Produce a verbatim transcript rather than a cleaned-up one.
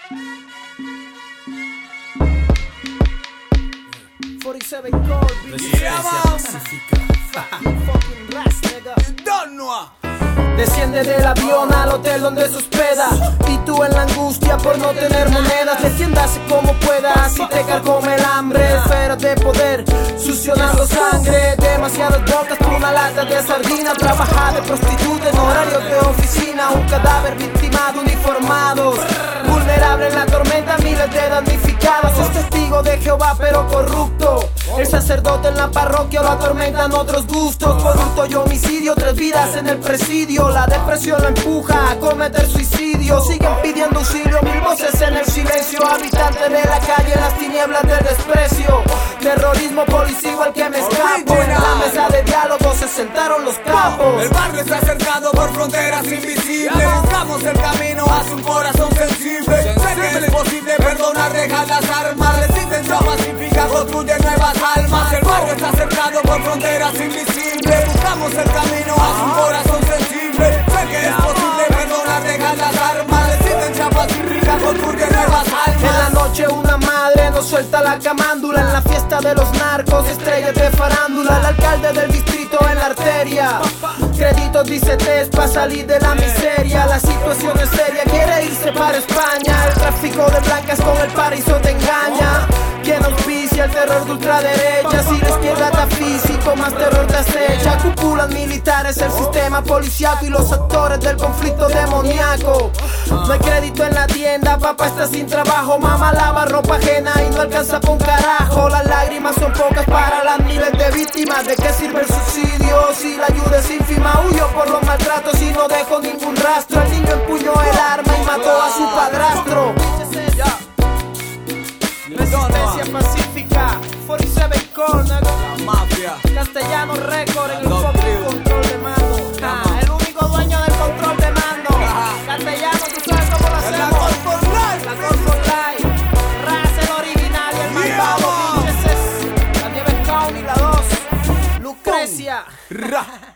forty-seven Core, Resistencia pacífica. fucking ras, nigga. Don't know. Desciende del avión al hotel donde se hospeda, y tú en la angustia por no tener monedas. Defiéndase como puedas si te carcome el hambre. Esferas de poder, succionando sangre. Demasiadas bocas por una lata de sardina. Trabaja de prostituta en horarios de oficina. Un cadáver victimado, uniformados. Vulnerable en la tormenta, miles de damnificados. Es testigo de Jehová pero corrupto. El sacerdote en la parroquia lo atormentan otros gustos. Por hurto y homicidio, tres vidas en el presidio. La depresión lo empuja a cometer suicidio. Siguen pidiendo auxilio, mil voces en el silencio. Habitantes de la calle en las tinieblas del desprecio. Terrorismo policivo al que me escapo. En la mesa de diálogo se sentaron los capos. El barrio está cercado por fronteras invisibles. Buscamos el camino hacia un corazón sensible. Sé que es posible perdonar, dejar las armas. Resistencia pacífica construye nuevas almas. El barrio está cercado por fronteras invisibles. Buscamos el camino hacia un corazón sensible. Sé que es posible perdonar, dejar las armas. Resistencia pacífica construye nuevas almas. En la noche una madre nos suelta la camándula. En la fiesta de los narcos, estrellas de farándula. El alcalde del distrito en la arteria. Créditos dice test para salir de la miseria. La situación es seria, quiere irse para España. El tráfico de blancas con el paraíso te engaña. Quien auspicia el terror de ultraderecha. Si la izquierda está físico, más terror te acecha. Cúpulas militares, el sistema policiaco y los actores del conflicto demoníaco. No hay crédito en la tienda, papá está sin trabajo. Mamá lava ropa ajena y no alcanza pa' un carajo. Las lágrimas son pocas para las miles de víctimas. ¿De qué sirve el subsidio si la ayuda es ínfima? Huyó por los maltratos y no dejó ningún rastro. El niño empuñó el arma y mató a su padrastro. Resistencia pacífica, forty-seven Core, La mafia. Castellano Record en el fucking control de mando. Ah, el único dueño del control de mando. Castellano, tú sabes cómo lo La hacemos. Corp Life. La Corp Life, Ras el original y el malvado. Yeah. Pinches es la Nieves County, la dos, Lucrecia. Ra.